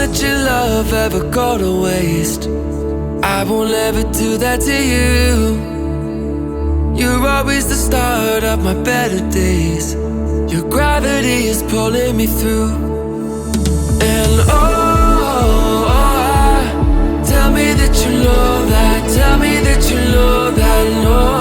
let your love ever go to waste. I won't ever do that to you. You're always the start of my better days. Your gravity is pulling me through. And tell me that you know that. Tell me that you know that. No,